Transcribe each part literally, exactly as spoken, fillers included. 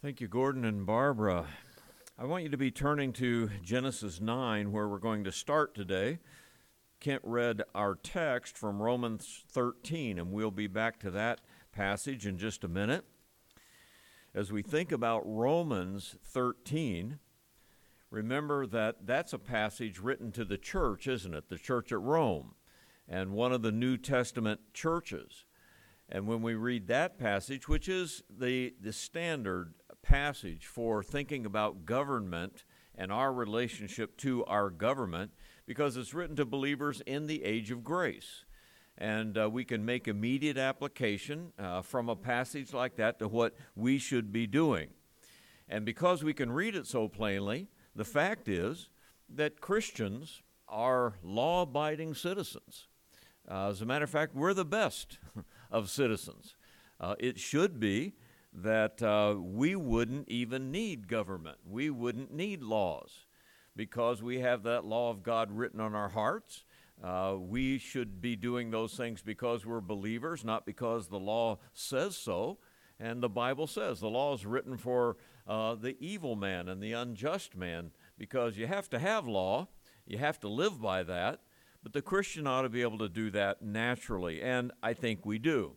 Thank you, Gordon and Barbara. I want you to be turning to Genesis nine, where we're going to start today. Kent read our text from Romans thirteen, and we'll be back to that passage in just a minute. As we think about Romans thirteen, remember that that's a passage written to the church, isn't it? The church at Rome, and one of the New Testament churches. And when we read that passage, which is the, the standard passage for thinking about government and our relationship to our government, because it's written to believers in the age of grace. And uh, we can make immediate application uh, from a passage like that to what we should be doing. And because we can read it so plainly, the fact is that Christians are law-abiding citizens. Uh, as a matter of fact, we're the best of citizens. Uh, it should be that uh, we wouldn't even need government. We wouldn't need laws because we have that law of God written on our hearts. Uh, we should be doing those things because we're believers, not because the law says so. And the Bible says the law is written for uh, the evil man and the unjust man, because you have to have law. You have to live by that. But the Christian ought to be able to do that naturally, and I think we do.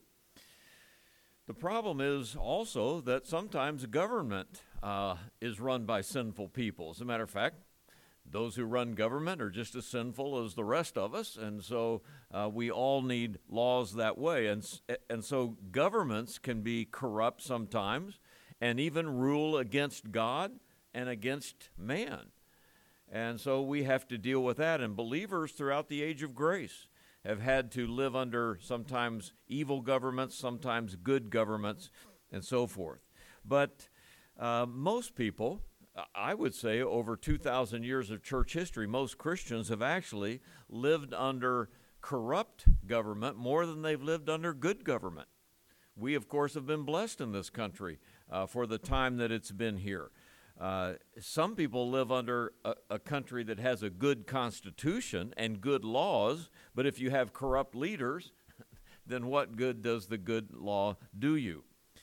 The problem is also that sometimes government uh, is run by sinful people. As a matter of fact, those who run government are just as sinful as the rest of us, and so uh, we all need laws that way. And, and so governments can be corrupt sometimes and even rule against God and against man. And so we have to deal with that. And believers throughout the age of grace have had to live under sometimes evil governments, sometimes good governments, and so forth. But uh, most people, I would say over two thousand years of church history, most Christians have actually lived under corrupt government more than they've lived under good government. We, of course, have been blessed in this country uh, for the time that it's been here. Uh, some people live under a, a country that has a good constitution and good laws, but if you have corrupt leaders, then what good does the good law do you?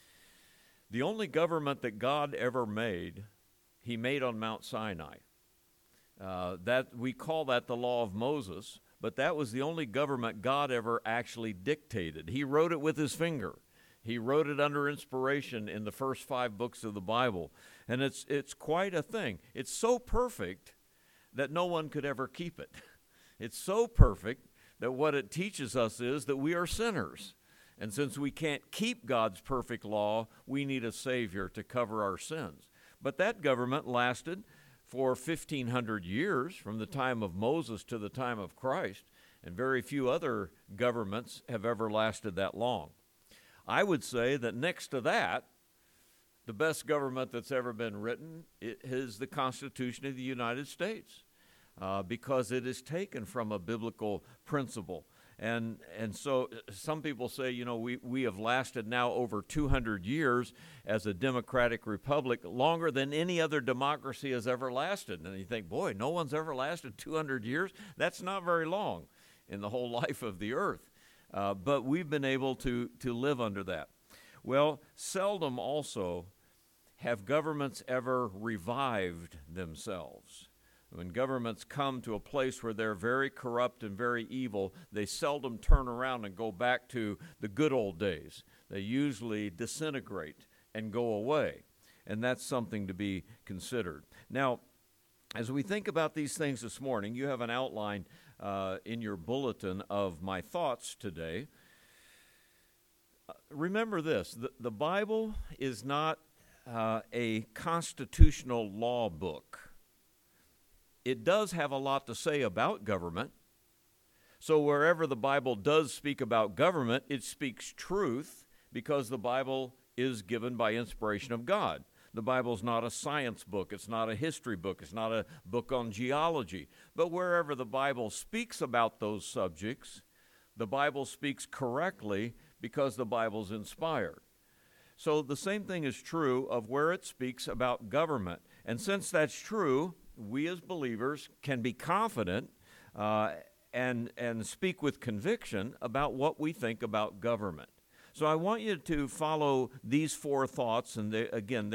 The only government that God ever made, he made on Mount Sinai. Uh, that we call that the law of Moses, but that was the only government God ever actually dictated. He wrote it with his finger. He wrote it under inspiration in the first five books of the Bible. And it's it's quite a thing. It's so perfect that no one could ever keep it. It's so perfect that what it teaches us is that we are sinners. And since we can't keep God's perfect law, we need a Savior to cover our sins. But that government lasted for fifteen hundred years, from the time of Moses to the time of Christ, and very few other governments have ever lasted that long. I would say that next to that, the best government that's ever been written is the Constitution of the United States, uh, because it is taken from a biblical principle. And and so some people say, you know, we, we have lasted now over two hundred years as a democratic republic, longer than any other democracy has ever lasted. And you think, boy, no one's ever lasted two hundred years? That's not very long in the whole life of the earth. Uh, but we've been able to, to live under that. Well, seldom also have governments ever revived themselves. When governments come to a place where they're very corrupt and very evil, they seldom turn around and go back to the good old days. They usually disintegrate and go away, and that's something to be considered. Now, as we think about these things this morning, you have an outline uh, in your bulletin of my thoughts today. Uh, remember this, the, the Bible is not uh, a constitutional law book. It does have a lot to say about government. So wherever the Bible does speak about government, it speaks truth because the Bible is given by inspiration of God. The Bible's not a science book. It's not a history book. It's not a book on geology. But wherever the Bible speaks about those subjects, the Bible speaks correctly because the Bible's inspired. So the same thing is true of where it speaks about government. And since that's true, we as believers can be confident uh, and, and speak with conviction about what we think about government. So I want you to follow these four thoughts, and they, again, they're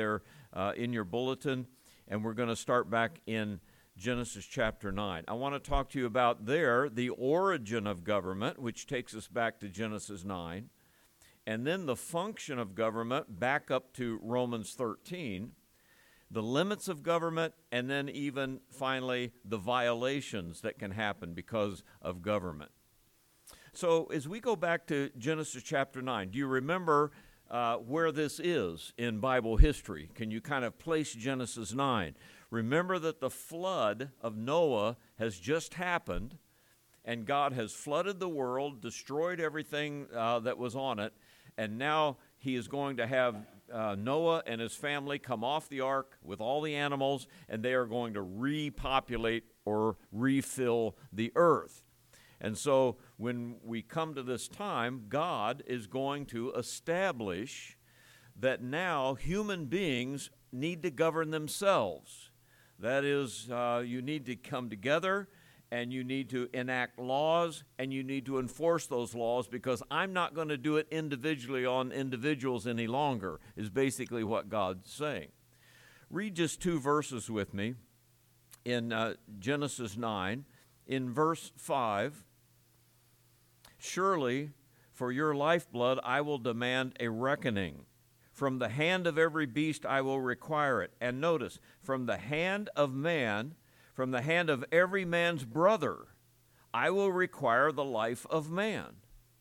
uh, in your bulletin, and we're going to start back in Genesis chapter nine. I want to talk to you about there the origin of government, which takes us back to Genesis nine, and then the function of government back up to Romans thirteen, the limits of government, and then even finally the violations that can happen because of government. So as we go back to Genesis chapter nine, do you remember uh, where this is in Bible history? Can you kind of place Genesis nine? Remember that the flood of Noah has just happened, and God has flooded the world, destroyed everything uh, that was on it, and now he is going to have uh, Noah and his family come off the ark with all the animals, and they are going to repopulate or refill the earth. And so when we come to this time, God is going to establish that now human beings need to govern themselves. That is, uh, you need to come together, and you need to enact laws, and you need to enforce those laws, because I'm not going to do it individually on individuals any longer, is basically what God's saying. Read just two verses with me in uh, Genesis nine. In verse five, surely for your lifeblood I will demand a reckoning. From the hand of every beast I will require it. And notice, from the hand of man, from the hand of every man's brother, I will require the life of man.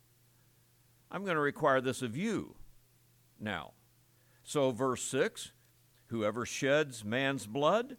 I'm going to require this of you now. So verse six, whoever sheds man's blood,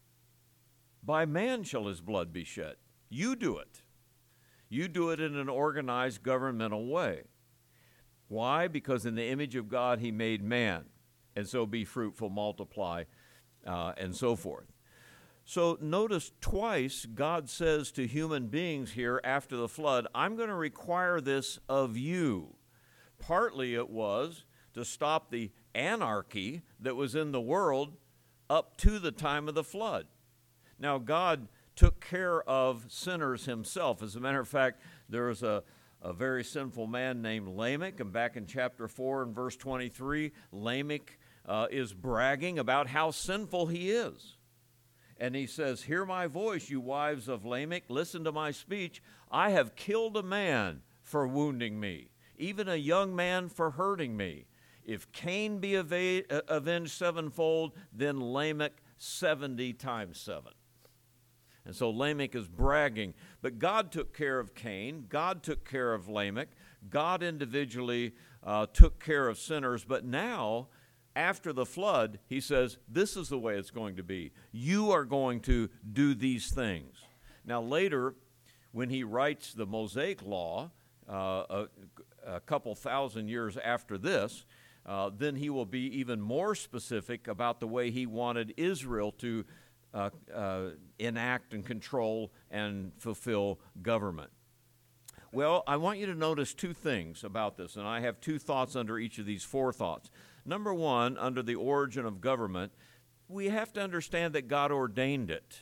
by man shall his blood be shed. You do it. You do it in an organized governmental way. Why? Because in the image of God he made man, and so be fruitful, multiply, uh, and so forth. So notice twice God says to human beings here after the flood, I'm going to require this of you. Partly it was to stop the anarchy that was in the world up to the time of the flood. Now God took care of sinners himself. As a matter of fact, there was a A very sinful man named Lamech, and back in chapter four and verse twenty-three, Lamech uh, is bragging about how sinful he is. And he says, hear my voice, you wives of Lamech, listen to my speech. I have killed a man for wounding me, even a young man for hurting me. If Cain be ava- uh, avenged sevenfold, then Lamech seventy times seven. And so Lamech is bragging. But God took care of Cain. God took care of Lamech. God individually uh, took care of sinners. But now, after the flood, he says, this is the way it's going to be. You are going to do these things. Now later, when he writes the Mosaic Law, uh, a, a couple thousand years after this, uh, then he will be even more specific about the way he wanted Israel to Uh, uh, enact and control and fulfill government. Well, I want you to notice two things about this, and I have two thoughts under each of these four thoughts. Number one, under the origin of government, we have to understand that God ordained it.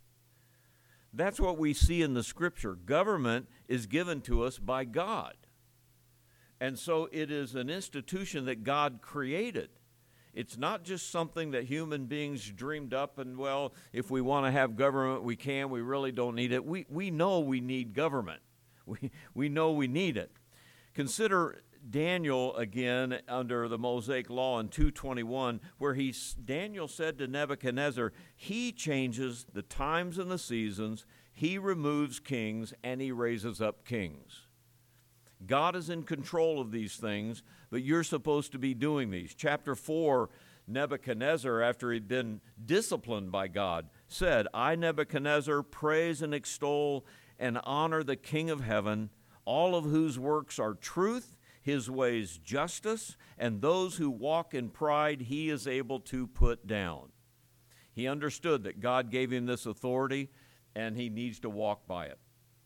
That's what we see in the Scripture. Government is given to us by God. And so it is an institution that God created. It's not just something that human beings dreamed up and, well, if we want to have government, we can. We really don't need it. We we know we need government. We, we know we need it. Consider Daniel again under the Mosaic Law in two twenty-one, where he, Daniel said to Nebuchadnezzar, he changes the times and the seasons, he removes kings, and he raises up kings. God is in control of these things, but you're supposed to be doing these. Chapter four, Nebuchadnezzar, after he'd been disciplined by God, said, I, Nebuchadnezzar, praise and extol and honor the King of heaven, all of whose works are truth, his ways justice, and those who walk in pride he is able to put down. He understood that God gave him this authority, and he needs to walk by it.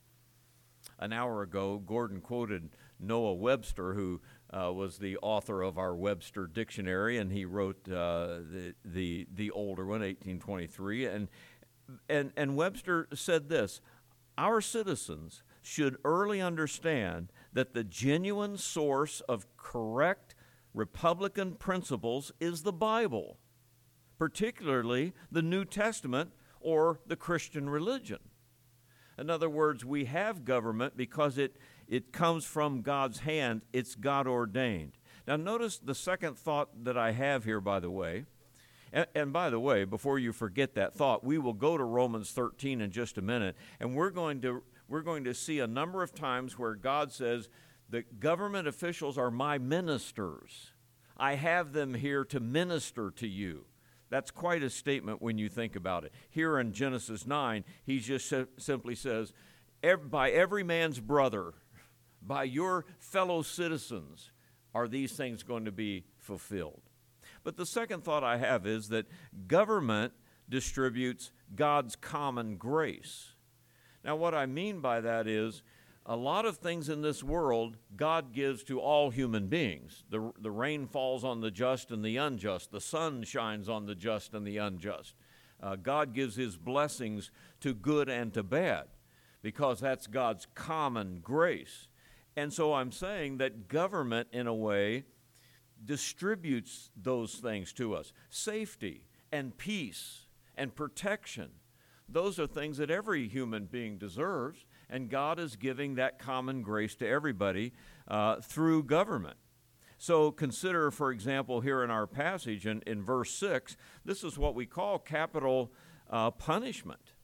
An hour ago, Gordon quoted Noah Webster, who uh, was the author of our Webster Dictionary, and he wrote uh, the, the the older one, eighteen twenty-three. And, and, and Webster said this, our citizens should early understand that the genuine source of correct Republican principles is the Bible. particularly the New Testament or the Christian religion. In other words, we have government because it, it comes from God's hand. It's God ordained. Now notice the second thought that I have here, by the way. And, and by the way, before you forget that thought, we will go to Romans thirteen in just a minute, and we're going to we're going to see a number of times where God says the government officials are my ministers. I have them here to minister to you. That's quite a statement when you think about it. Here in Genesis nine, he just si- simply says, by every man's brother, by your fellow citizens, are these things going to be fulfilled. But the second thought I have is that government distributes God's common grace. Now, what I mean by that is a lot of things in this world God gives to all human beings. The, the rain falls on the just and the unjust. The sun shines on the just and the unjust. Uh, God gives his blessings to good and to bad because that's God's common grace. And so I'm saying that government, in a way, distributes those things to us. Safety and peace and protection. Those are things that every human being deserves, and God is giving that common grace to everybody uh, through government. So consider, for example, here in our passage in, in verse six, this is what we call capital uh, punishment.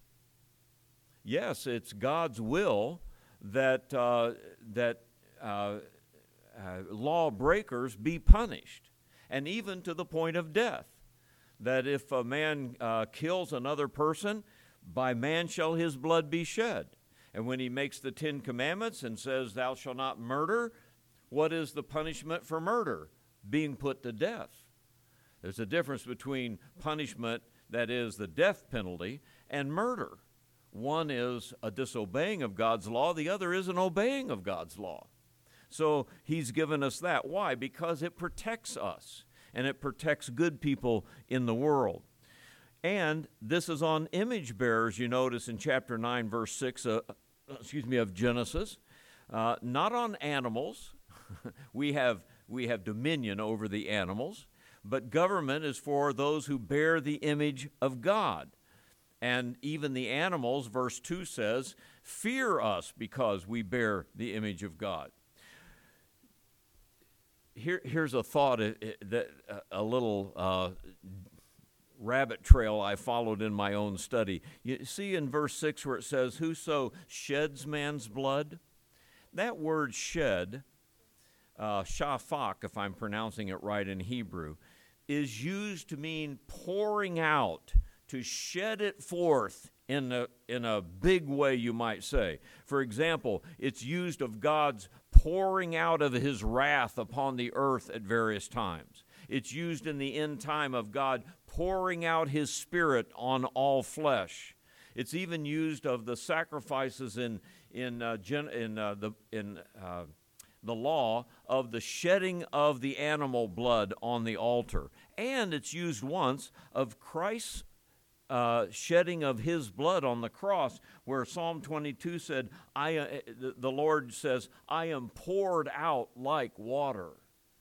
Yes, it's God's will that, uh, that uh, uh, lawbreakers be punished, and even to the point of death. That if a man uh, kills another person, by man shall his blood be shed. And when he makes the Ten Commandments and says, thou shalt not murder, what is the punishment for murder? Being put to death. There's a difference between punishment, that is the death penalty, and murder. One is a disobeying of God's law, the other is an obeying of God's law. So he's given us that. Why? Because it protects us, and it protects good people in the world. And this is on image bearers, you notice in chapter nine, verse six, uh, excuse me, of Genesis. Uh, not on animals. we have we have dominion over the animals, but government is for those who bear the image of God. And even the animals, verse two says, fear us because we bear the image of God. Here, here's a thought, uh, that uh, a little uh, rabbit trail I followed in my own study. You see in verse six where it says, whoso sheds man's blood? That word shed, uh, shafak, if I'm pronouncing it right in Hebrew, is used to mean pouring out, to shed it forth in a, in a big way, you might say. For example, it's used of God's pouring out of his wrath upon the earth at various times. It's used in the end time of God pouring out his Spirit on all flesh. It's even used of the sacrifices in in uh, gen, in uh, the in uh, the law of the shedding of the animal blood on the altar, and it's used once of Christ's uh, shedding of his blood on the cross, where Psalm twenty-two said, "I." Uh, the Lord says, "I am poured out like water."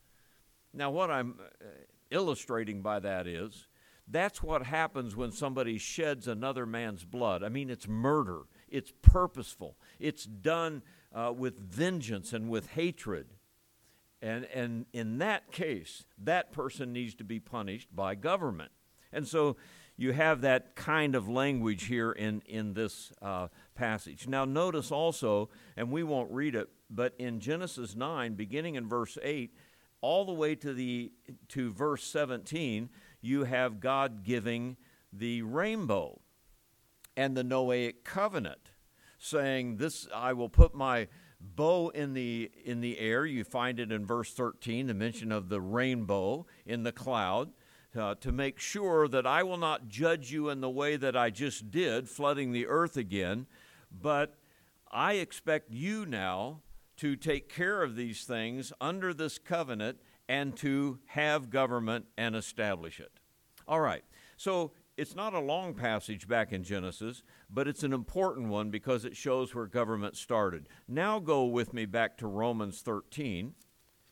Now, what I'm illustrating by that is, that's what happens when somebody sheds another man's blood. I mean, it's murder. It's purposeful. It's done uh, with vengeance and with hatred. And, and in that case, that person needs to be punished by government. And so you have that kind of language here in, in this uh, passage. Now, notice also, and we won't read it, but in Genesis nine, beginning in verse eight, all the way to the to verse seventeen, you have God giving the rainbow and the Noahic covenant, saying, "This I will put my bow in the in the air." You find it in verse thirteen, the mention of the rainbow in the cloud, uh, to make sure that I will not judge you in the way that I just did, flooding the earth again, but I expect you now to take care of these things under this covenant and to have government and establish it. All right, so it's not a long passage back in Genesis, but it's an important one because it shows where government started. Now go with me back to Romans thirteen.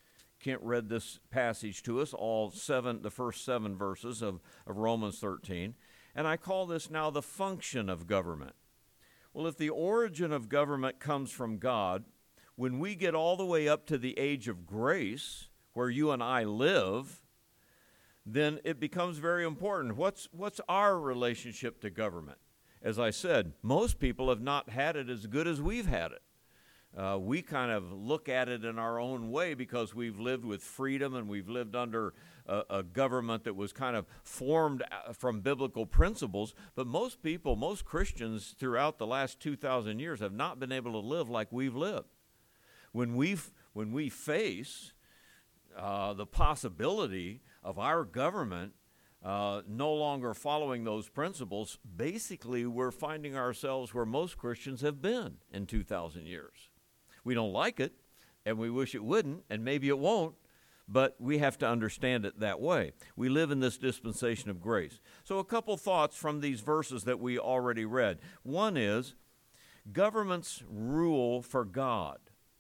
Kent read this passage to us, all seven, the first seven verses of, of Romans thirteen, and I call this now the function of government. Well, if the origin of government comes from God, when we get all the way up to the age of grace, where you and I live, then it becomes very important. What's, what's our relationship to government? As I said, most people have not had it as good as we've had it. Uh, we kind of look at it in our own way because we've lived with freedom and we've lived under a, a government that was kind of formed from biblical principles. But most people, most Christians throughout the last two thousand years have not been able to live like we've lived. When, we've, when we face uh, the possibility of our government uh, no longer following those principles, basically we're finding ourselves where most Christians have been in two thousand years. We don't like it, and we wish it wouldn't, and maybe it won't, but we have to understand it that way. We live in this dispensation of grace. So a couple thoughts from these verses that we already read. One is, governments rule for God.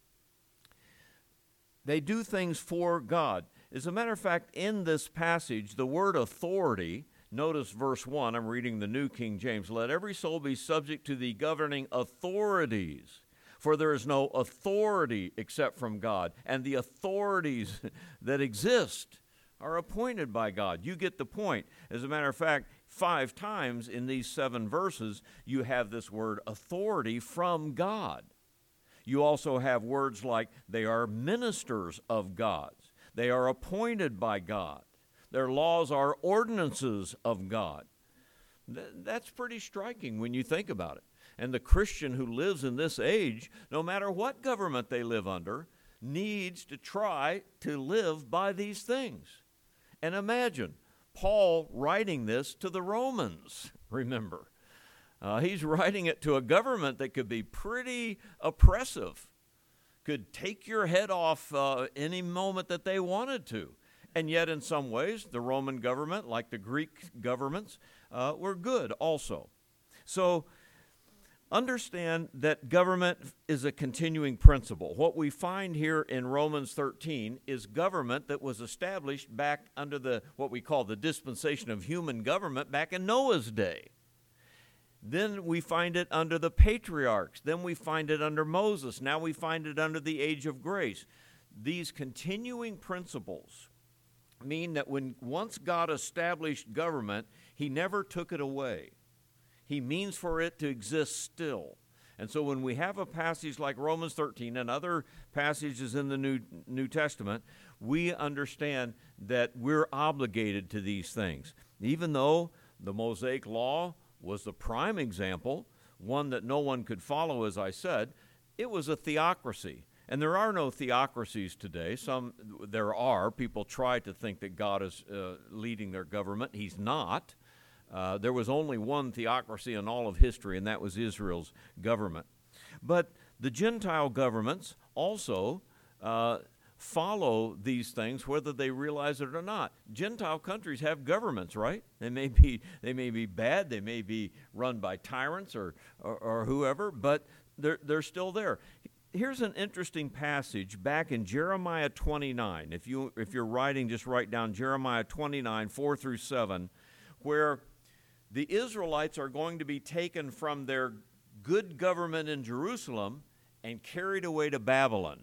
They do things for God. As a matter of fact, in this passage, the word authority, notice verse one, I'm reading the New King James, let every soul be subject to the governing authorities. For there is no authority except from God, and the authorities that exist are appointed by God. You get the point. As a matter of fact, five times in these seven verses, you have this word authority from God. You also have words like they are ministers of God. They are appointed by God. Their laws are ordinances of God. Th- that's pretty striking when you think about it. And the Christian who lives in this age, no matter what government they live under, needs to try to live by these things. And imagine Paul writing this to the Romans, remember. Uh, he's writing it to a government that could be pretty oppressive, could take your head off uh, any moment that they wanted to. And yet in some ways, the Roman government, like the Greek governments, uh, were good also. So understand that government is a continuing principle. What we find here in Romans thirteen is government that was established back under the what we call the dispensation of human government back in Noah's day. Then we find it under the patriarchs. Then we find it under Moses. Now we find it under the age of grace. These continuing principles mean that when once God established government, he never took it away. He means for it to exist still. And so when we have a passage like Romans thirteen and other passages in the New, New Testament, we understand that we're obligated to these things. Even though the Mosaic Law was the prime example, one that no one could follow, as I said, it was a theocracy. And there are no theocracies today. Some there are. People try to think that God is uh, leading their government. He's not. Uh, there was only one theocracy in all of history, and that was Israel's government. But the Gentile governments also uh, follow these things, whether they realize it or not. Gentile countries have governments, right? They may be they may be bad, they may be run by tyrants or or, or whoever, but they're they're still there. Here's an interesting passage back in Jeremiah twenty-nine. If you if you're writing, just write down Jeremiah twenty-nine, four through seven, where the Israelites are going to be taken from their good government in Jerusalem and carried away to Babylon.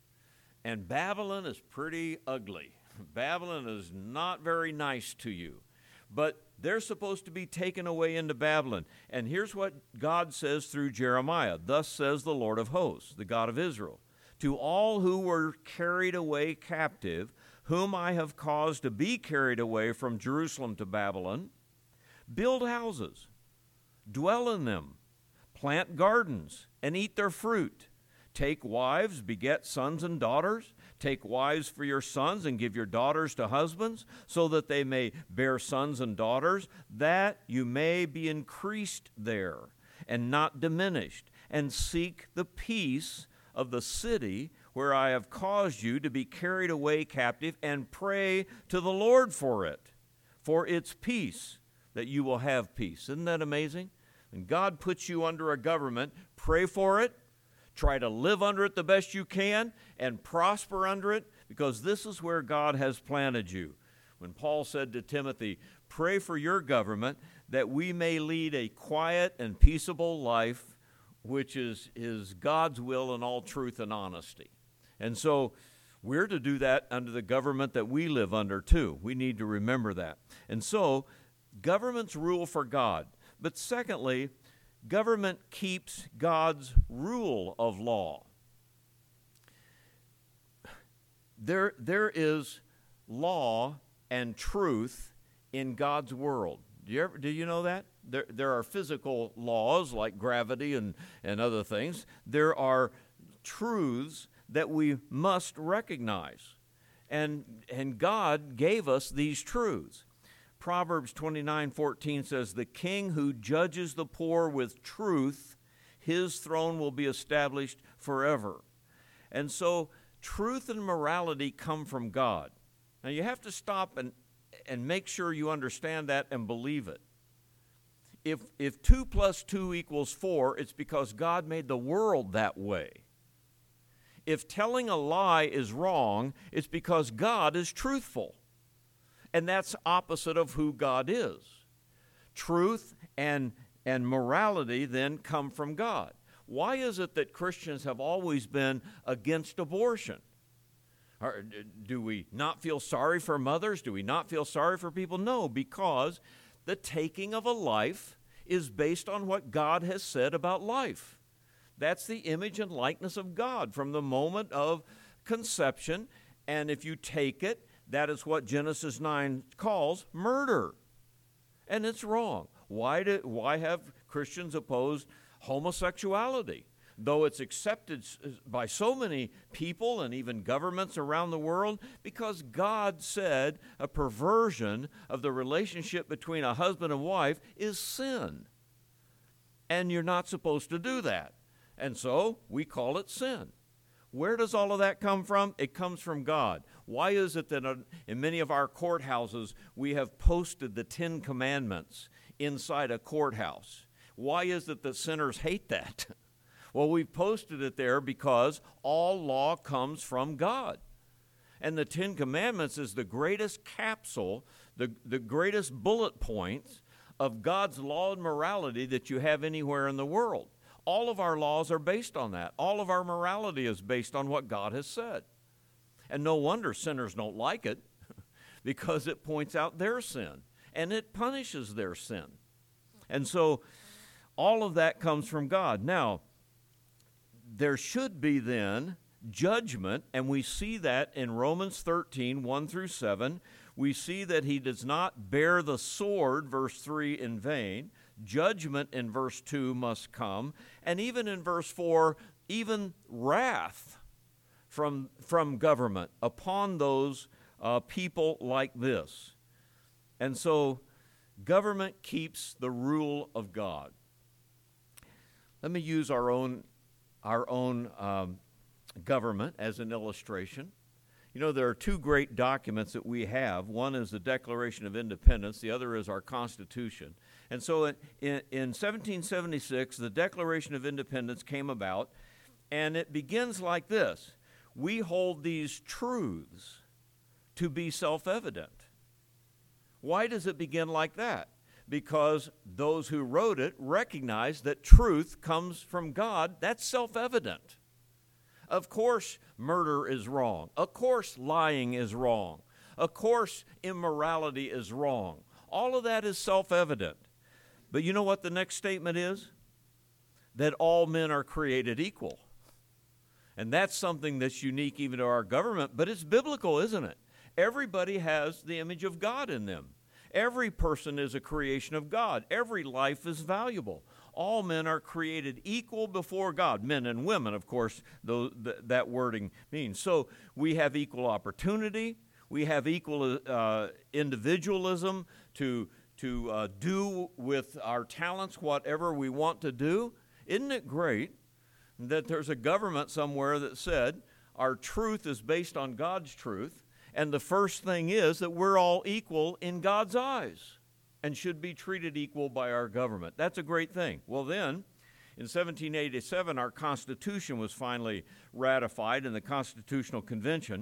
And Babylon is pretty ugly. Babylon is not very nice to you. But they're supposed to be taken away into Babylon. And here's what God says through Jeremiah. Thus says the Lord of hosts, the God of Israel, to all who were carried away captive, whom I have caused to be carried away from Jerusalem to Babylon, build houses, dwell in them, plant gardens, and eat their fruit. Take wives, beget sons and daughters. Take wives for your sons and give your daughters to husbands, so that they may bear sons and daughters, that you may be increased there and not diminished, and seek the peace of the city where I have caused you to be carried away captive, and pray to the Lord for it, for its peace, that you will have peace. Isn't that amazing? When God puts you under a government, pray for it, try to live under it the best you can, and prosper under it, because this is where God has planted you. When Paul said to Timothy, pray for your government that we may lead a quiet and peaceable life, which is, is God's will in all truth and honesty. And so we're to do that under the government that we live under too. We need to remember that. And so governments rule for God. But secondly, government keeps God's rule of law. There, there is law and truth in God's world. Do you, ever, do you know that? There, there are physical laws like gravity and, and other things. There are truths that we must recognize. And, and God gave us these truths. Proverbs twenty-nine fourteen says, the king who judges the poor with truth, his throne will be established forever. And so truth and morality come from God. Now you have to stop and, and make sure you understand that and believe it. If, if two plus two equals four, it's because God made the world that way. If telling a lie is wrong, it's because God is truthful. And that's opposite of who God is. Truth and, and morality then come from God. Why is it that Christians have always been against abortion? Or do we not feel sorry for mothers? Do we not feel sorry for people? No, because the taking of a life is based on what God has said about life. That's the image and likeness of God from the moment of conception. And if you take it, that is what Genesis nine calls murder. And it's wrong. Why, do, why have Christians opposed homosexuality? Though it's accepted by so many people and even governments around the world, because God said a perversion of the relationship between a husband and wife is sin. And you're not supposed to do that. And so we call it sin. Where does all of that come from? It comes from God. Why is it that in many of our courthouses we have posted the Ten Commandments inside a courthouse? Why is it that sinners hate that? Well, we've posted it there because all law comes from God. And the Ten Commandments is the greatest capsule, the, the greatest bullet points of God's law and morality that you have anywhere in the world. All of our laws are based on that. All of our morality is based on what God has said. And no wonder sinners don't like it, because it points out their sin and it punishes their sin. And so all of that comes from God. Now, there should be then judgment, and we see that in Romans thirteen, one through seven. We see that he does not bear the sword, verse three, in vain. Judgment in verse two must come. And even in verse four, even wrath from, from government upon those uh, people like this. And so government keeps the rule of God. Let me use our own, our own um, government as an illustration. You know, there are two great documents that we have. One is the Declaration of Independence. The other is our Constitution. And so in, in, in seventeen seventy-six, the Declaration of Independence came about, and it begins like this. We hold these truths to be self-evident. Why does it begin like that? Because those who wrote it recognized that truth comes from God. That's self-evident. Of course, murder is wrong. Of course, lying is wrong. Of course, immorality is wrong. All of that is self-evident. But you know what the next statement is? That all men are created equal. And that's something that's unique even to our government, but it's biblical, isn't it? Everybody has the image of God in them. Every person is a creation of God. Every life is valuable. All men are created equal before God. Men and women, of course, though th- that wording means. So we have equal opportunity. We have equal uh, individualism to, to uh, do with our talents whatever we want to do. Isn't it great that there's a government somewhere that said our truth is based on God's truth, and the first thing is that we're all equal in God's eyes and should be treated equal by our government. That's a great thing. Well then, in seventeen eighty-seven, our Constitution was finally ratified in the Constitutional Convention,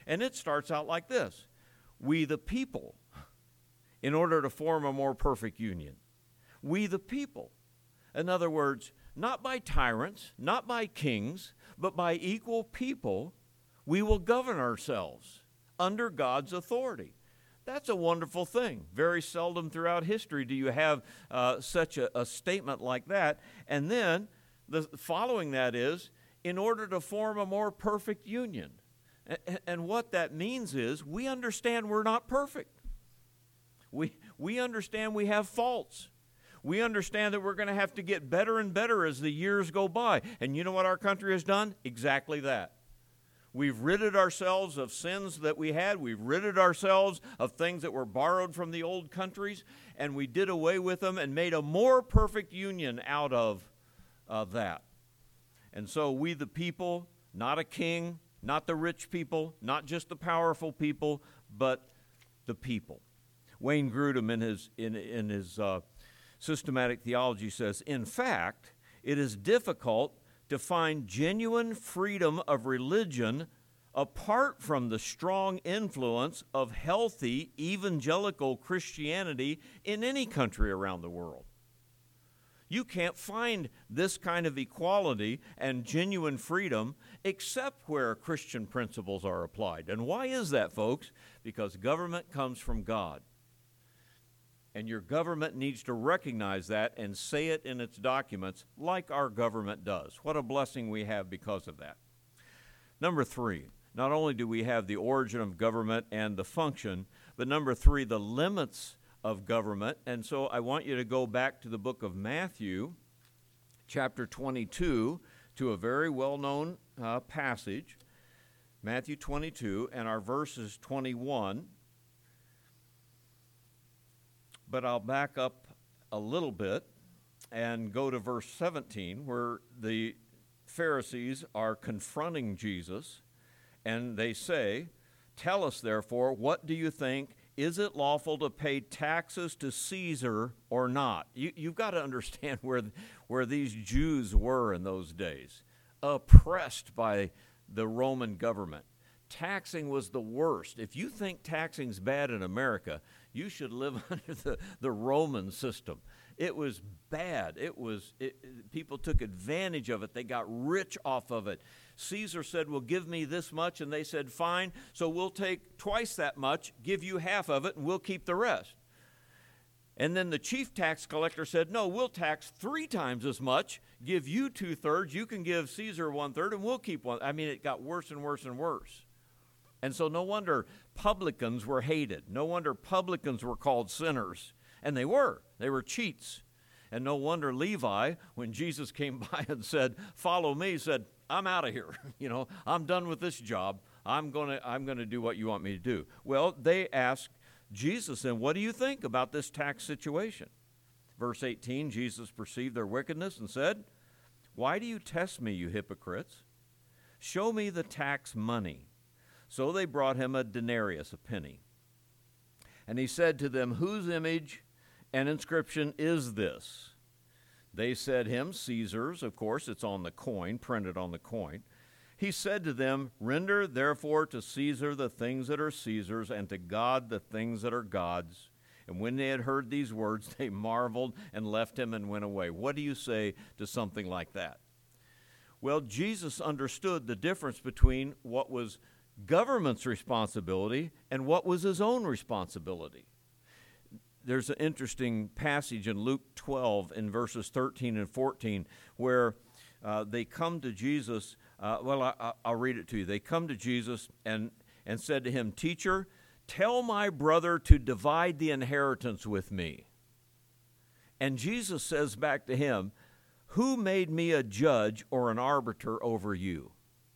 And it starts out like this: we the people, in order to form a more perfect union. We the people. In other words, not by tyrants, not by kings, but by equal people, we will govern ourselves under God's authority. That's a wonderful thing. Very seldom throughout history do you have uh, such a, a statement like that. And then the following that is, in order to form a more perfect union. And, and what that means is, we understand we're not perfect. We, we understand we have faults. We understand that we're going to have to get better and better as the years go by. And you know what our country has done? Exactly that. We've ridded ourselves of sins that we had. We've ridded ourselves of things that were borrowed from the old countries, and we did away with them and made a more perfect union out of uh, that. And so we the people, not a king, not the rich people, not just the powerful people, but the people. Wayne Grudem in his, in, in his uh, systematic theology says, in fact, it is difficult to find genuine freedom of religion apart from the strong influence of healthy evangelical Christianity in any country around the world. You can't find this kind of equality and genuine freedom except where Christian principles are applied. And why is that, folks? Because government comes from God. And your government needs to recognize that and say it in its documents like our government does. What a blessing we have because of that. Number three, not only do we have the origin of government and the function, but number three, the limits of government. And so I want you to go back to the book of Matthew, chapter twenty-two, to a very well-known uh, passage, Matthew twenty-two, and our verse is twenty-one. But I'll back up a little bit and go to verse seventeen, where the Pharisees are confronting Jesus, and they say, "Tell us, therefore, what do you think? Is it lawful to pay taxes to Caesar or not?" You, you've got to understand where, where these Jews were in those days, oppressed by the Roman government. Taxing was the worst. If you think taxing's bad in America, you should live under the, the Roman system. It was bad. It was it, people took advantage of it. They got rich off of it. Caesar said, "Well, give me this much," and they said, "Fine, so we'll take twice that much, give you half of it, and we'll keep the rest." And then the chief tax collector said, "No, we'll tax three times as much, give you two-thirds, you can give Caesar one-third, and we'll keep one." I mean, it got worse and worse and worse. And so no wonder publicans were hated. No wonder publicans were called sinners. And they were. They were cheats. And no wonder Levi, when Jesus came by and said, "Follow me," said, "I'm out of here. You know, I'm done with this job. I'm going to I'm going to do what you want me to do." Well, they asked Jesus, "And what do you think about this tax situation?" Verse eighteen, Jesus perceived their wickedness and said, "Why do you test me, you hypocrites? Show me the tax money." So they brought him a denarius, a penny. And he said to them, "Whose image and inscription is this?" They said him, "Caesar's." Of course, it's on the coin, printed on the coin. He said to them, "Render therefore to Caesar the things that are Caesar's, and to God the things that are God's." And when they had heard these words, they marveled and left him and went away. What do you say to something like that? Well, Jesus understood the difference between what was government's responsibility and what was his own responsibility. There's an interesting passage in Luke twelve in verses thirteen and fourteen where uh, they come to Jesus. Uh, well, I, I'll read it to you. They come to Jesus and, and said to him, "Teacher, tell my brother to divide the inheritance with me." And Jesus says back to him, "Who made me a judge or an arbiter over you?"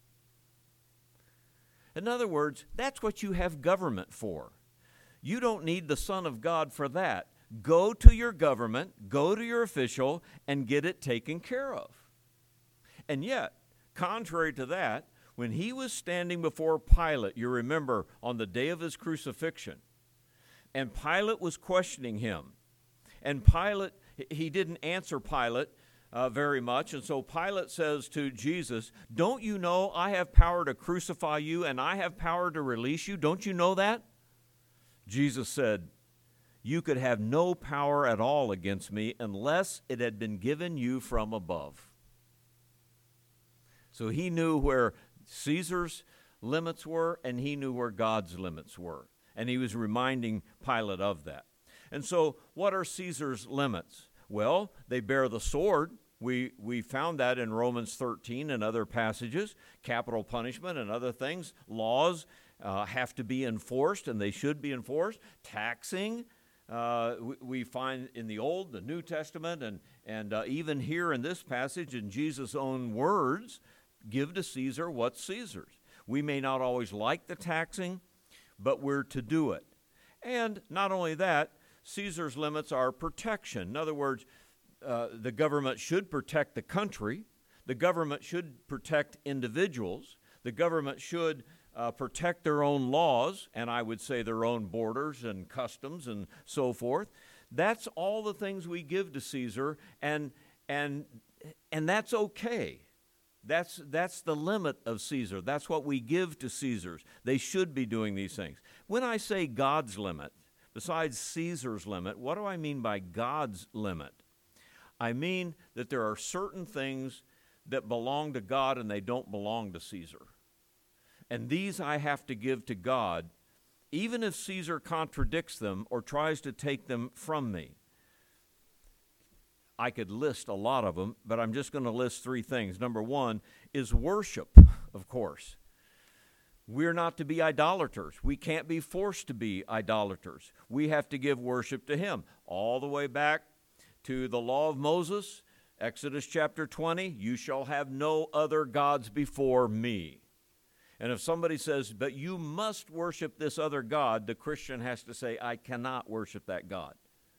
In other words, that's what you have government for. You don't need the Son of God for that. Go to your government, go to your official, and get it taken care of. And yet, contrary to that, when he was standing before Pilate, you remember, on the day of his crucifixion, and Pilate was questioning him, and Pilate, he didn't answer Pilate uh, very much. And so Pilate says to Jesus, don't you know I have power to crucify you and I have power to release you? Don't you know that? Jesus said, you could have no power at all against me unless it had been given you from above. So he knew where Caesar's limits were, and he knew where God's limits were. And he was reminding Pilate of that. And so what are Caesar's limits? Well, they bear the sword. We we found that in Romans thirteen and other passages. Capital punishment and other things. Laws uh, have to be enforced, and they should be enforced. Taxing, uh, we, we find in the Old, the New Testament, and, and uh, even here in this passage, in Jesus' own words, give to Caesar what's Caesar's. We may not always like the taxing, but we're to do it. And not only that, Caesar's limits are protection. In other words, uh, the government should protect the country. The government should protect individuals. The government should uh, protect their own laws, and I would say their own borders and customs and so forth. That's all the things we give to Caesar, and and and that's okay. That's that's the limit of Caesar. That's what we give to Caesars. They should be doing these things. When I say God's limit, besides Caesar's limit, what do I mean by God's limit? I mean that there are certain things that belong to God and they don't belong to Caesar. And these I have to give to God, even if Caesar contradicts them or tries to take them from me. I could list a lot of them, but I'm just going to list three things. Number one is worship, of course. We're not to be idolaters. We can't be forced to be idolaters. We have to give worship to Him. All the way back to the law of Moses, Exodus chapter twenty, you shall have no other gods before me. And if somebody says, but you must worship this other God, the Christian has to say, I cannot worship that God.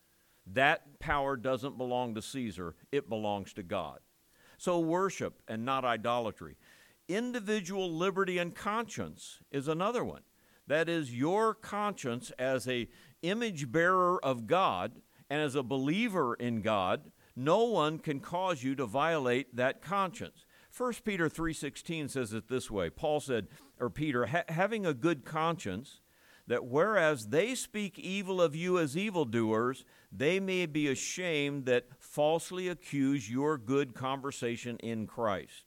That power doesn't belong to Caesar. It belongs to God. So worship and not idolatry. Individual liberty and conscience is another one. That is your conscience as a image bearer of God and as a believer in God. No one can cause you to violate that conscience. First Peter three sixteen says it this way. Paul said, or Peter, ha- having a good conscience, that whereas they speak evil of you as evildoers, they may be ashamed that falsely accuse your good conversation in Christ.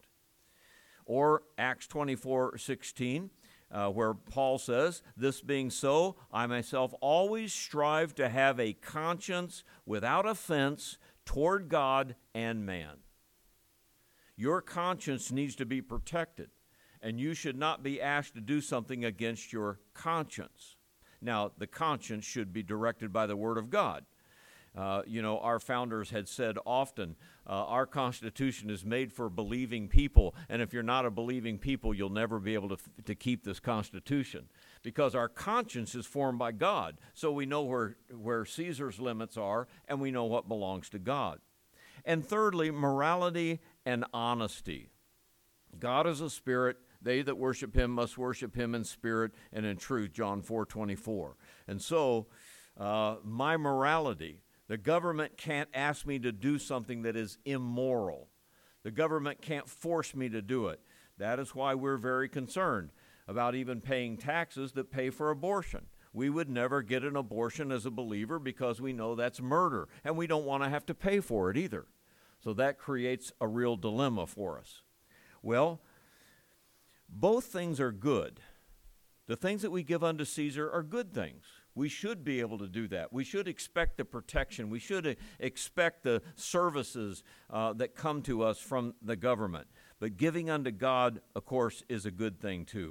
Or Acts twenty-four sixteen, uh, where Paul says, this being so, I myself always strive to have a conscience without offense toward God and man. Your conscience needs to be protected, and you should not be asked to do something against your conscience. Now, the conscience should be directed by the Word of God. Uh, you know, our founders had said often, uh, our Constitution is made for believing people, and if you're not a believing people, you'll never be able to, to keep this Constitution, because our conscience is formed by God. So we know where, where Caesar's limits are, and we know what belongs to God. And thirdly, morality and honesty. God is a spirit. They that worship Him must worship Him in spirit and in truth, John four twenty-four. And so uh, my morality, the government can't ask me to do something that is immoral. The government can't force me to do it. That is why we're very concerned about even paying taxes that pay for abortion. We would never get an abortion as a believer because we know that's murder, and we don't want to have to pay for it either. So that creates a real dilemma for us. Well, both things are good. The things that we give unto Caesar are good things. We should be able to do that. We should expect the protection. We should expect the services uh, that come to us from the government. But giving unto God, of course, is a good thing too.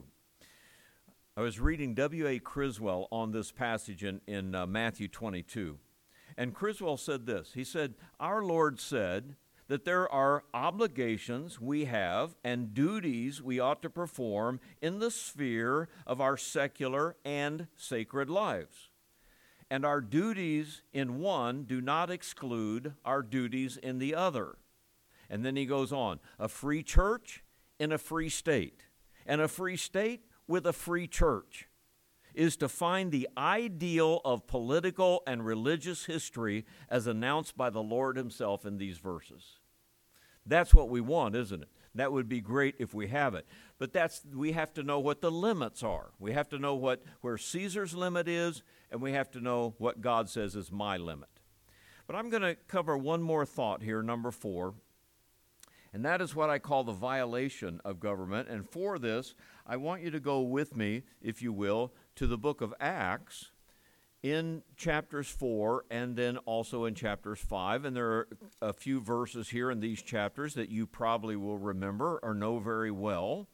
I was reading W A Criswell on this passage in, in uh, Matthew twenty-two. And Criswell said this. He said, our Lord said that there are obligations we have and duties we ought to perform in the sphere of our secular and sacred lives. And our duties in one do not exclude our duties in the other. And then he goes on, a free church in a free state, and a free state with a free church is to find the ideal of political and religious history as announced by the Lord Himself in these verses. That's what we want, isn't it? That would be great if we have it. But that's we have to know what the limits are. We have to know what where Caesar's limit is, and we have to know what God says is my limit. But I'm going to cover one more thought here, number four, and that is what I call the violation of government. And for this, I want you to go with me, if you will, to the book of Acts in chapters four and then also in chapters five. And there are a few verses here in these chapters that you probably will remember or know very well.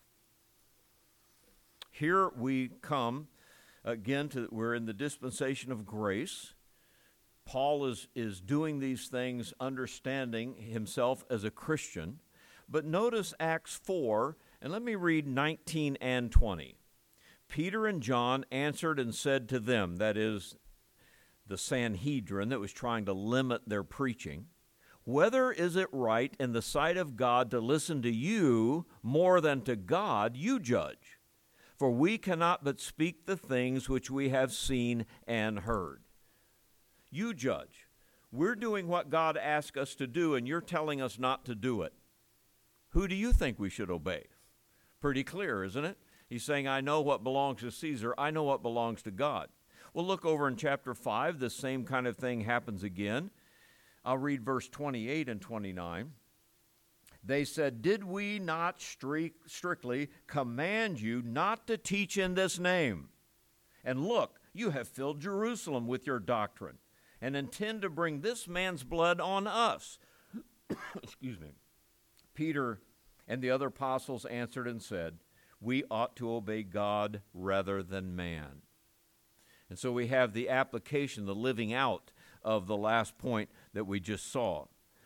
Here we come again to, we're in the dispensation of grace. Paul is, is doing these things understanding himself as a Christian. But notice Acts four, and let me read nineteen and twenty. Peter and John answered and said to them, that is, the Sanhedrin that was trying to limit their preaching, whether is it right in the sight of God to listen to you more than to God, you judge. For we cannot but speak the things which we have seen and heard. You judge. We're doing what God asked us to do, and you're telling us not to do it. Who do you think we should obey? Pretty clear, isn't it? He's saying, I know what belongs to Caesar. I know what belongs to God. Well, look over in chapter five. The same kind of thing happens again. I'll read verse twenty-eight and twenty-nine. They said, did we not stri- strictly command you not to teach in this name? And look, you have filled Jerusalem with your doctrine and intend to bring this man's blood on us. Excuse me. Peter and the other apostles answered and said, we ought to obey God rather than man. And so we have the application, the living out of the last point that we just saw.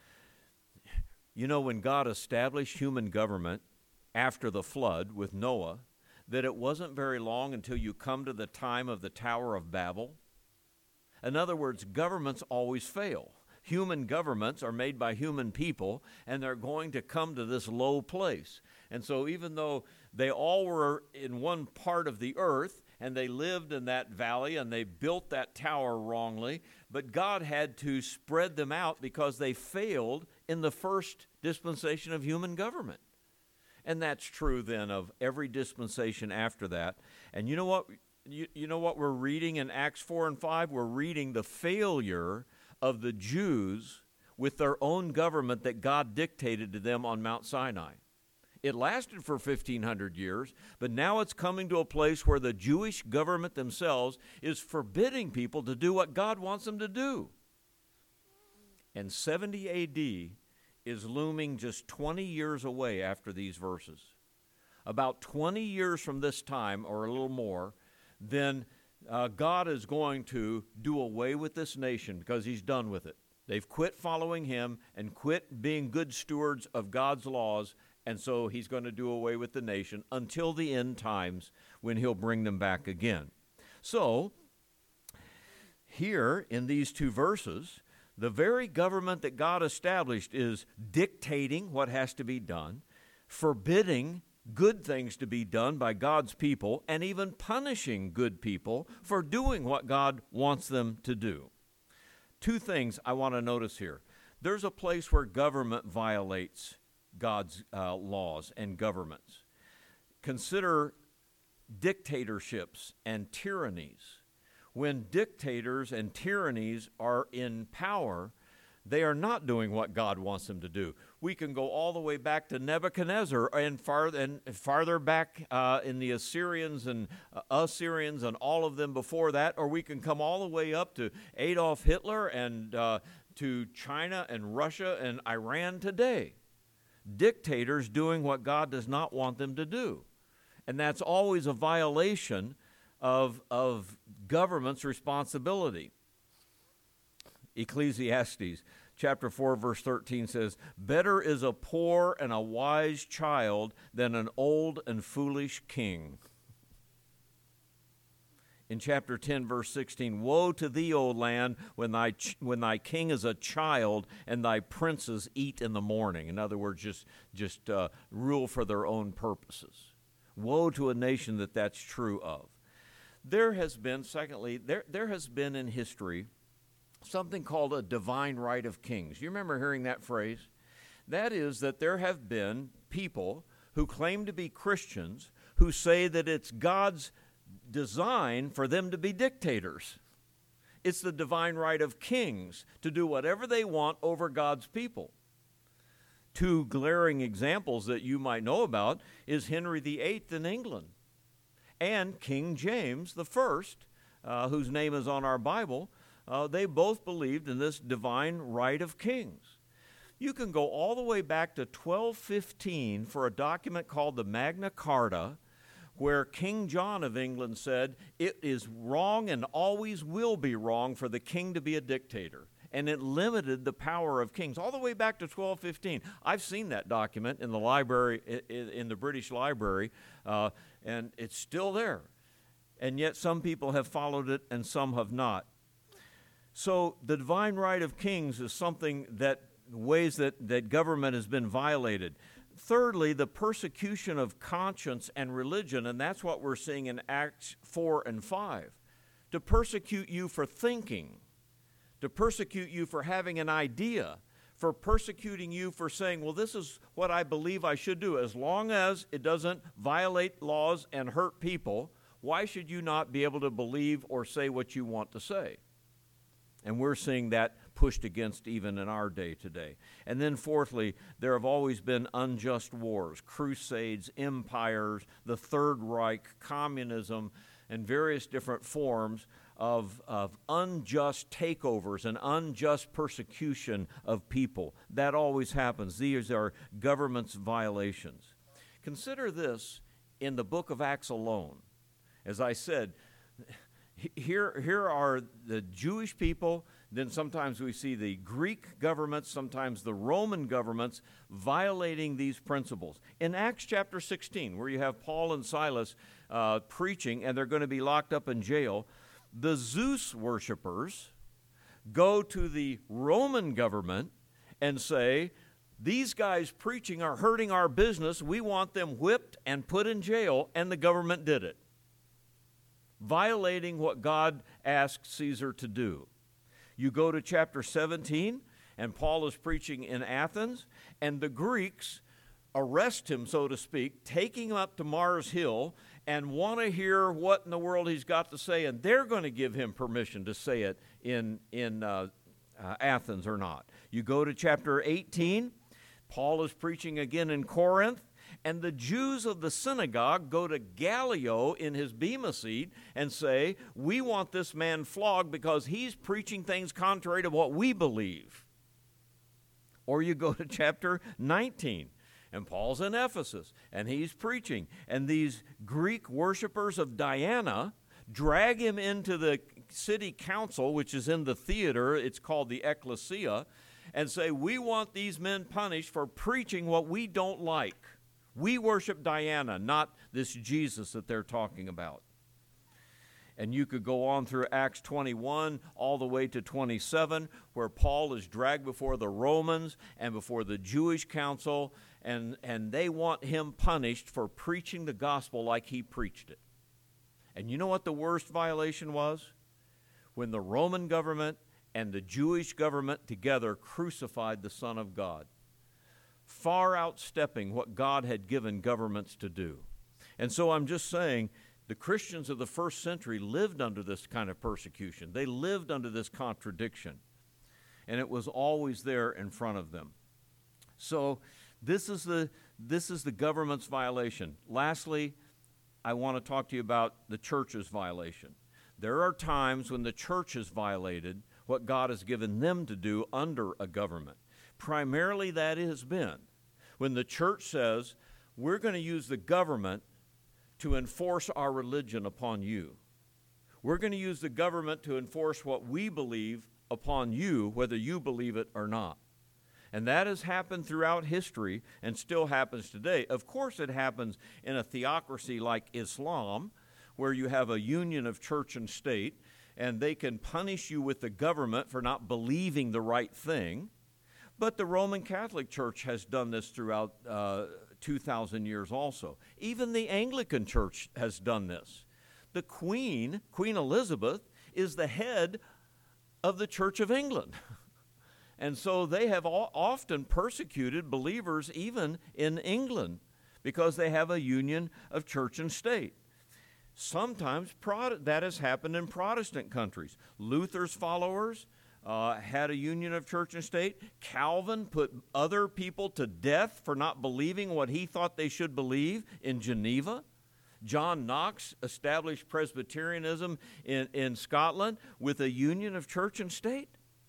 You know, when God established human government after the flood with Noah, that it wasn't very long until you come to the time of the Tower of Babel. In other words, governments always fail. Human governments are made by human people, and they're going to come to this low place. And so even though they all were in one part of the earth, and they lived in that valley, and they built that tower wrongly, but God had to spread them out because they failed in the first dispensation of human government. And that's true then of every dispensation after that. And you know what? You, you know what we're reading in Acts four and five? We're reading the failure of the Jews with their own government that God dictated to them on Mount Sinai. It lasted for fifteen hundred years, but now it's coming to a place where the Jewish government themselves is forbidding people to do what God wants them to do. And seventy A D is looming just twenty years away after these verses. About twenty years from this time, or a little more, then uh, God is going to do away with this nation because he's done with it. They've quit following him and quit being good stewards of God's laws, and so he's going to do away with the nation until the end times when he'll bring them back again. So, here in these two verses, the very government that God established is dictating what has to be done, forbidding good things to be done by God's people, and even punishing good people for doing what God wants them to do. Two things I want to notice here. There's a place where government violates God's uh, laws and governments. Consider dictatorships and tyrannies. When dictators and tyrannies are in power, they are not doing what God wants them to do. We can go all the way back to Nebuchadnezzar and, far, and farther back uh, in the Assyrians and uh, Assyrians and all of them before that, or we can come all the way up to Adolf Hitler and uh, to China and Russia and Iran today. Dictators doing what God does not want them to do. And that's always a violation of, of government's responsibility. Ecclesiastes chapter four, verse thirteen says, better is a poor and a wise child than an old and foolish king. In chapter ten, verse sixteen, woe to thee, O land, when thy, ch- when thy king is a child and thy princes eat in the morning. In other words, just, just uh, rule for their own purposes. Woe to a nation that that's true of. There has been, secondly, there, there has been in history something called a divine right of kings. You remember hearing that phrase? That is that there have been people who claim to be Christians who say that it's God's design for them to be dictators. It's the divine right of kings to do whatever they want over God's people. Two glaring examples that you might know about is Henry the Eighth in England and King James the First, uh, whose name is on our Bible. Uh, they both believed in this divine right of kings. You can go all the way back to twelve fifteen for a document called the Magna Carta, where King John of England said, it is wrong and always will be wrong for the king to be a dictator. And it limited the power of kings all the way back to twelve fifteen. I've seen that document in the library, in the British Library, uh, and it's still there. And yet some people have followed it and some have not. So the divine right of kings is something that ways that, that government has been violated. Thirdly, the persecution of conscience and religion, and that's what we're seeing in Acts four and five. To persecute you for thinking, to persecute you for having an idea, for persecuting you for saying, well, this is what I believe I should do. As long as it doesn't violate laws and hurt people, why should you not be able to believe or say what you want to say? And we're seeing that pushed against even in our day today. And then fourthly, there have always been unjust wars, crusades, empires, the Third Reich, communism, and various different forms of, of unjust takeovers and unjust persecution of people. That always happens. These are government's violations. Consider this in the book of Acts alone. As I said, Here, here are the Jewish people, then sometimes we see the Greek governments, sometimes the Roman governments violating these principles. In Acts chapter sixteen, where you have Paul and Silas uh, preaching, and they're going to be locked up in jail, the Zeus worshipers go to the Roman government and say, these guys preaching are hurting our business, we want them whipped and put in jail, and the government did it, violating what God asked Caesar to do. You go to chapter seventeen, and Paul is preaching in Athens, and the Greeks arrest him, so to speak, taking him up to Mars Hill, and want to hear what in the world he's got to say, and they're going to give him permission to say it in, in uh, uh, Athens or not. You go to chapter eighteen, Paul is preaching again in Corinth, and the Jews of the synagogue go to Gallio in his bema seat and say, we want this man flogged because he's preaching things contrary to what we believe. Or you go to chapter nineteen, and Paul's in Ephesus, and he's preaching. And these Greek worshipers of Diana drag him into the city council, which is in the theater, it's called the Ecclesia, and say, we want these men punished for preaching what we don't like. We worship Diana, not this Jesus that they're talking about. And you could go on through Acts twenty-one all the way to twenty-seven, where Paul is dragged before the Romans and before the Jewish council, and, and they want him punished for preaching the gospel like he preached it. And you know what the worst violation was? When the Roman government and the Jewish government together crucified the Son of God, far outstepping what God had given governments to do. And so I'm just saying, the Christians of the first century lived under this kind of persecution. They lived under this contradiction, and it was always there in front of them. So this is the, this is the government's violation. Lastly, I want to talk to you about the church's violation. There are times when the church has violated what God has given them to do under a government. Primarily that has been when the church says, we're going to use the government to enforce our religion upon you. We're going to use the government to enforce what we believe upon you, whether you believe it or not. And that has happened throughout history and still happens today. Of course, it happens in a theocracy like Islam, where you have a union of church and state, and they can punish you with the government for not believing the right thing. But the Roman Catholic Church has done this throughout uh, two thousand years also. Even the Anglican Church has done this. The Queen, Queen Elizabeth, is the head of the Church of England. And so they have all, often persecuted believers even in England because they have a union of church and state. Sometimes Prot- that has happened in Protestant countries. Luther's followers uh, had a union of church and state. Calvin put other people to death for not believing what he thought they should believe in Geneva. John Knox established Presbyterianism in, in Scotland with a union of church and state.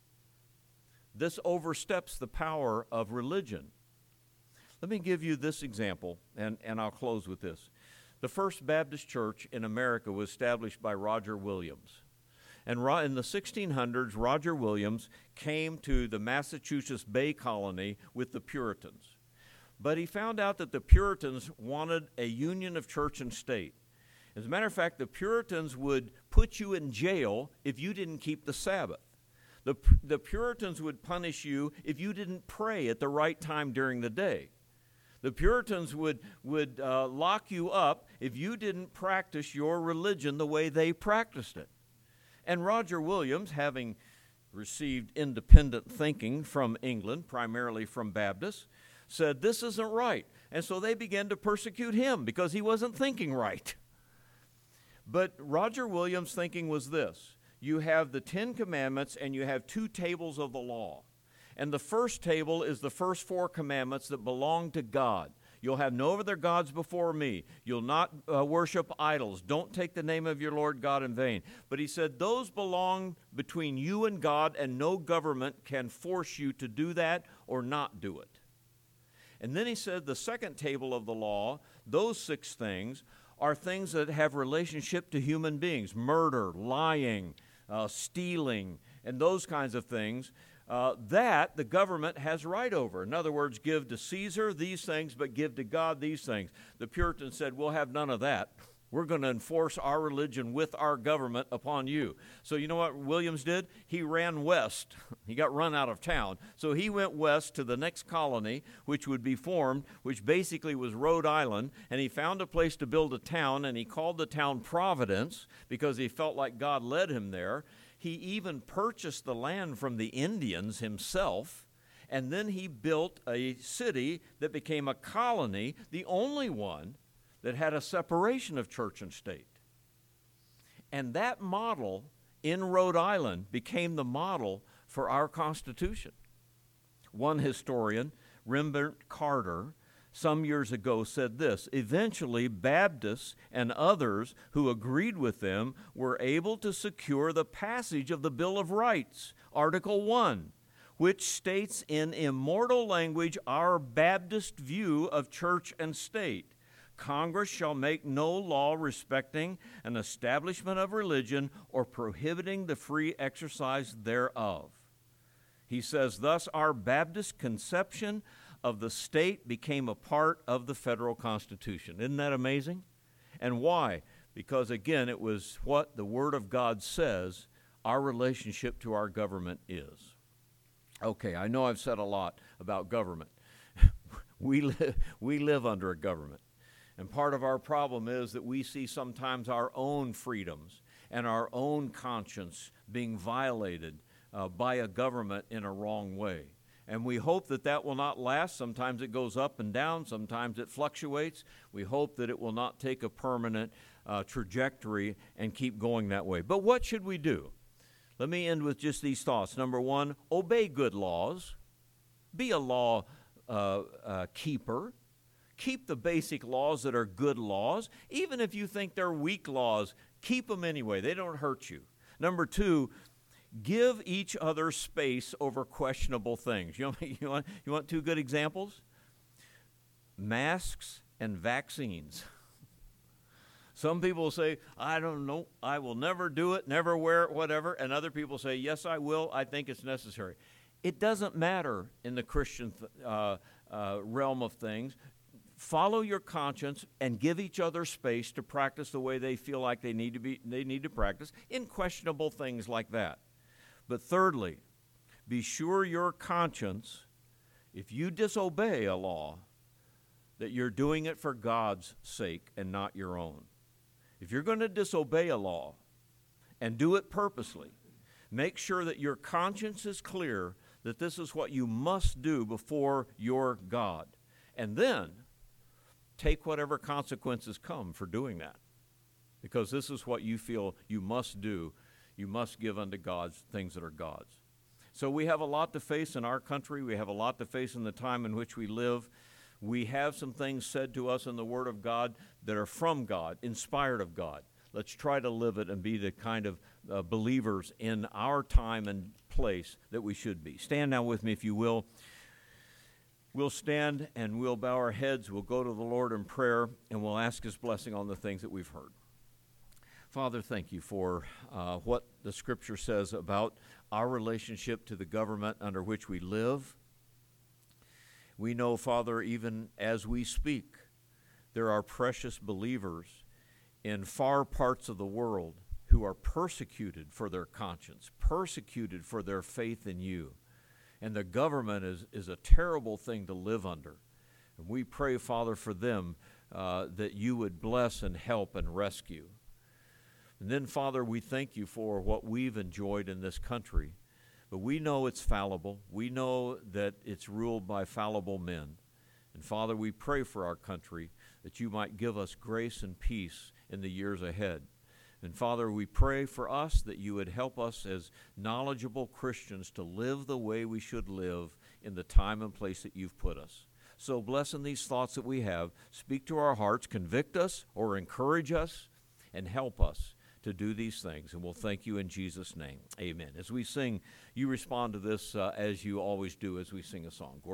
This oversteps the power of religion. Let me give you this example, and, and I'll close with this. The First Baptist Church in America was established by Roger Williams. And in the sixteen hundreds, Roger Williams came to the Massachusetts Bay Colony with the Puritans. But he found out that the Puritans wanted a union of church and state. As a matter of fact, the Puritans would put you in jail if you didn't keep the Sabbath. The, the Puritans would punish you if you didn't pray at the right time during the day. The Puritans would, would uh, lock you up if you didn't practice your religion the way they practiced it. And Roger Williams, having received independent thinking from England, primarily from Baptists, said, this isn't right. And so they began to persecute him because he wasn't thinking right. But Roger Williams' thinking was this. You have the Ten Commandments and you have two tables of the law. And the first table is the first four commandments that belong to God. You'll have no other gods before me. You'll not uh, worship idols. Don't take the name of your Lord God in vain. But he said those belong between you and God, and no government can force you to do that or not do it. And then he said the second table of the law, those six things, are things that have relationship to human beings. Murder, lying, uh, stealing, and those kinds of things. Uh, that the government has right over. In other words, give to Caesar these things, but give to God these things. The Puritans said, we'll have none of that. We're going to enforce our religion with our government upon you. So you know what Williams did? He ran west. He got run out of town. So he went west to the next colony, which would be formed, which basically was Rhode Island, and he found a place to build a town, and he called the town Providence because he felt like God led him there. He even purchased the land from the Indians himself, and then he built a city that became a colony, the only one that had a separation of church and state. And that model in Rhode Island became the model for our Constitution. One historian, Rembert Carter, some years ago said this, eventually Baptists and others who agreed with them were able to secure the passage of the Bill of Rights, Article one, which states in immortal language our Baptist view of church and state. Congress shall make no law respecting an establishment of religion or prohibiting the free exercise thereof. He says, thus our Baptist conception of the state became a part of the federal Constitution. Isn't that amazing? And why? Because, again, it was what the Word of God says our relationship to our government is. Okay, I know I've said a lot about government. we, li- we live under a government. And part of our problem is that we see sometimes our own freedoms and our own conscience being violated uh, by a government in a wrong way. And we hope that that will not last. Sometimes it goes up and down. Sometimes it fluctuates. We hope that it will not take a permanent uh, trajectory and keep going that way. But what should we do? Let me end with just these thoughts. Number one, obey good laws. Be a law uh, uh, keeper. Keep the basic laws that are good laws. Even if you think they're weak laws, keep them anyway. They don't hurt you. Number two, give each other space over questionable things. You, know, you, want, you want two good examples? Masks and vaccines. Some people will say, I don't know, I will never do it, never wear it, whatever. And other people say, yes, I will, I think it's necessary. It doesn't matter in the Christian uh, uh, realm of things. Follow your conscience and give each other space to practice the way they feel like they need to be, they need to practice in questionable things like that. But thirdly, be sure your conscience, if you disobey a law, that you're doing it for God's sake and not your own. If you're going to disobey a law and do it purposely, make sure that your conscience is clear that this is what you must do before your God. And then take whatever consequences come for doing that, because this is what you feel you must do. You must give unto God things that are God's. So we have a lot to face in our country. We have a lot to face in the time in which we live. We have some things said to us in the Word of God that are from God, inspired of God. Let's try to live it and be the kind of uh, believers in our time and place that we should be. Stand now with me, if you will. We'll stand and we'll bow our heads. We'll go to the Lord in prayer, and we'll ask His blessing on the things that we've heard. Father, thank you for uh, what the Scripture says about our relationship to the government under which we live. We know, Father, even as we speak, there are precious believers in far parts of the world who are persecuted for their conscience, persecuted for their faith in you. And the government is, is a terrible thing to live under. And we pray, Father, for them uh, that you would bless and help and rescue. And then, Father, we thank you for what we've enjoyed in this country. But we know it's fallible. We know that it's ruled by fallible men. And, Father, we pray for our country that you might give us grace and peace in the years ahead. And, Father, we pray for us that you would help us as knowledgeable Christians to live the way we should live in the time and place that you've put us. So bless in these thoughts that we have. Speak to our hearts, convict us or encourage us, and help us to do these things. And we'll thank you in Jesus' name. Amen. As we sing, you respond to this uh, as you always do as we sing a song.